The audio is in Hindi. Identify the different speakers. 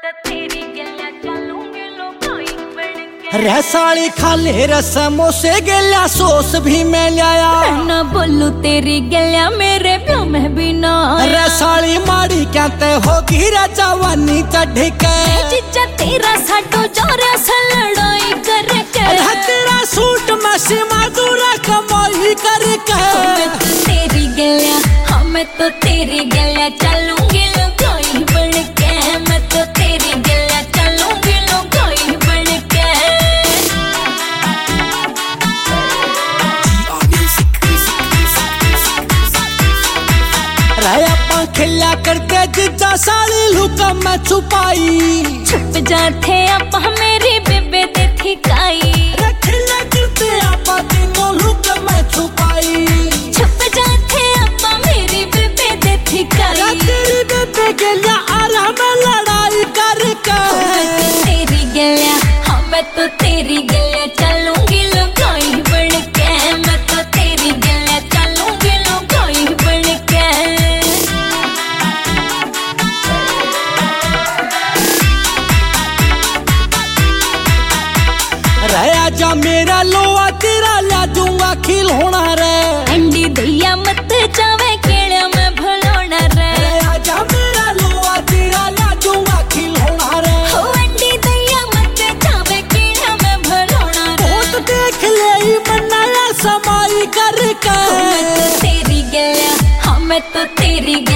Speaker 1: रसाली खाले रसमों से गल्या सोस भी मैं लाया।
Speaker 2: मैं ना बोलू तेरी गल्या मेरे प्यो में भी ना।
Speaker 1: रसाली माड़ी कहते होगी जवानी चढ़ के।
Speaker 2: जीजा तेरा साडो जोरे से लड़ाई करके।
Speaker 1: तेरा सूट में सीमा दूरा कमाई करके।
Speaker 2: मैं तो तेरी गल्या, हाँ मैं तो तेरी गल्या चलूंगी लुगाई बन के। मैं तो तेरी गल्या चलूंगी लुगाई बन के।
Speaker 1: खिला करते जीजा साली लुका मैं छुपाई।
Speaker 2: छुप जाते आप मेरी बेबे दे थी काई।
Speaker 1: खिला करते आप तीनों लुका मैं छुपाई।
Speaker 2: छुप जाते आप मेरी बेबे दे थी काई।
Speaker 1: तेरी बेबे गल्या आला में लड़ाई करके।
Speaker 2: मैं तो तेरी गल्या, हाँ मैं तो तेरी गल्या चलूंगी लुगाई बन के। मैं तो तेरी गल्या चलूंगी लुगाई बन के।
Speaker 1: रहा जा मेरा लोआ तेरा ला दूंगा खिलौना रे।
Speaker 2: अंडी दैया मत जावे केड़ा में भलोना रे।
Speaker 1: रहा जा मेरा लोआ तेरा ला दूंगा खिलौना रे।
Speaker 2: हो अंडी दैया मत जावे केड़ा में भलोना रे।
Speaker 1: बहुत देख ले ही बनाया समाई करके।
Speaker 2: मैं तो तेरी गल्या, हाँ मैं तो तेरी